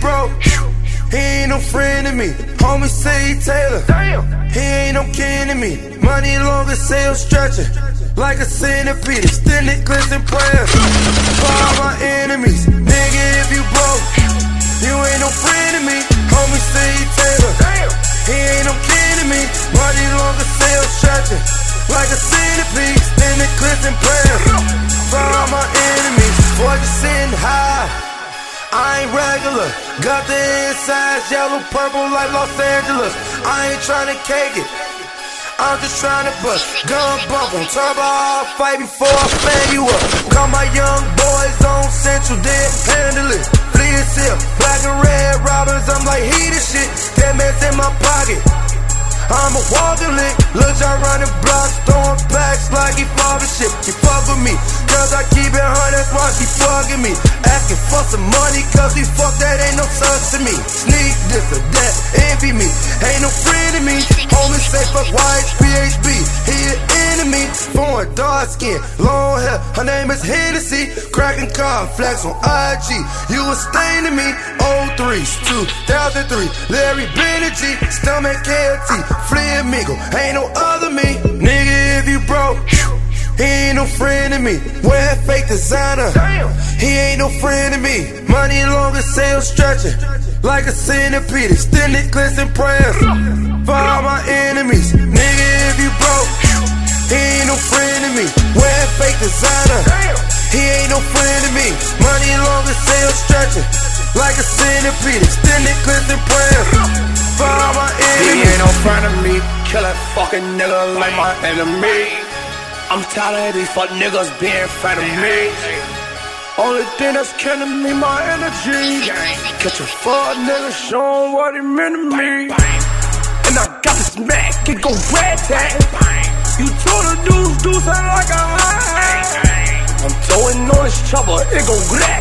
broke, he ain't no friend to me. Homie say he Taylor, he ain't no kin to me. Money longer sales stretching like a centipede. Extended clips and prayers for all my enemies. Nigga, if you broke, you ain't no friend to me. Homie say he Taylor, he ain't no kin to me. Money longer sales stretching like a centipede. Extended clips and prayers for all my enemies. Boy, just sitting high, I ain't regular. Got the insides yellow, purple like Los Angeles. I ain't tryna cake it, I'm just tryna bust. Gun bump on turbo, I'll fight before I fan you up. Call my young boys on Central, then handle it. Fleas here, black and red robins, I'm like he the shit. That man's in my pocket, I'm a walking lick. Lil' John running blocks, throwing packs like he father shit. She fuck with me, cause I keep it hard, that's why she fucking me. Asking for some money, cause he fuck that ain't no sus to me. Sneak this or that, envy me, ain't no friend to me. Homie say fuck white, PHB, he an enemy. Foreign, dark skin, long hair, her name is Hennessy. Cracking complex on IG, you a stain to me. 03s, 2003, Larry Benji, stomach KLT. Flamingo, ain't no other me. Nigga, if you broke, he ain't no friend to me. Wear fake designer, he ain't no friend to me. Money longer sales stretching like a centipede. Extended clips and prayers for all my enemies. Nigga, if you broke, he ain't no friend to me. Wear fake designer, he ain't no friend to me. Money longer sales stretching like a centipede. Extended clips and prayers for all my enemies. He ain't no friend of me, kill that fucking nigga like my enemy. I'm tired of these fuck niggas being friend of me. Only thing that's killing me, my energy. Catch a fuck nigga, show him what he meant to me. And I got this Mac, it go red tag. You told the dudes do something like a high. I'm throwing on this chopper, it go glad.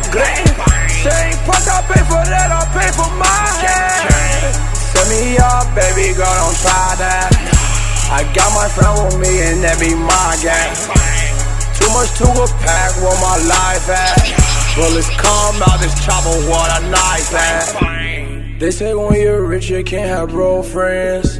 Same price I pay for that, I pay for my head. Set me up, baby girl, don't try that. I got my friend with me and that be my gang. Too much to a pack, where my life at. Bullets come out this chopper, what a knife at. They say when you're rich you can't have bro friends.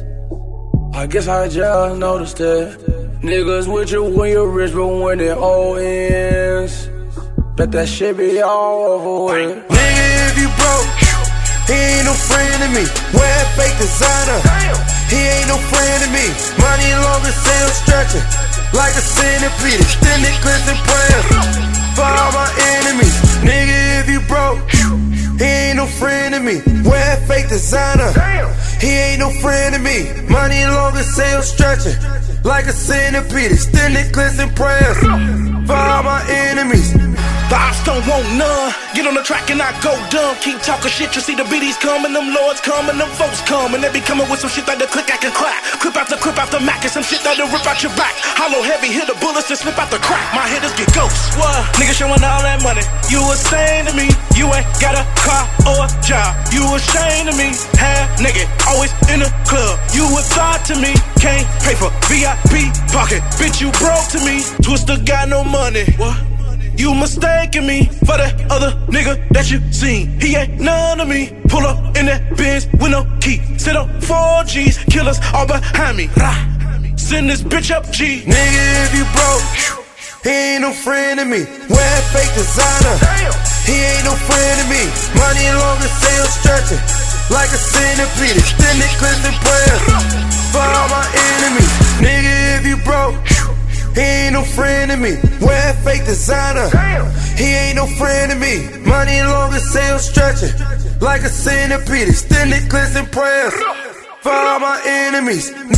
I guess I just noticed it. Niggas with you when you're rich, but when it all ends, bet that shit be all over with. Nigga, if you broke, he ain't no friend to me. Wear fake designer, he ain't no friend to me. Money longer sales stretching like a centipede. Extended clips and prayers for all my enemies. Nigga, if you broke, he ain't no friend to me. Wear fake designer, he ain't no friend to me. Money longer sales stretching like a centipede. Extended clips and prayers for all my enemies. The ops don't want none. Get on the track and I go dumb. Keep talking shit, you see the biddies coming, them lords coming, them folks coming. They be coming with some shit that the click I can clap. Clip after Mac and some shit that'll rip out your back. Hollow heavy, hit the bullets and slip out the crack. My hitters get ghosts. What? Niggas showing all that money. You a stain to me. You ain't got a car or a job. You ashamed of me. Half nigga, always in the club. You a thought to me. Can't pay for VIP pocket. Bitch, you broke to me. Twister got no money. What? You mistaken me for that other nigga that you seen. He ain't none of me. Pull up in that Benz with no key. Sit up 4Gs, killers all behind me. Send this bitch up G. Nigga, if you broke, he ain't no friend to me. Wear fake designer, he ain't no friend to me. Money longer sales stretching like a centipede. Extended clips and prayers for all my enemies. Nigga, if you broke, he ain't no friend to me. Wear fake designer, he ain't no friend to me. Money longer sales stretching like a centipede. Extended clips and prayers for all my enemies.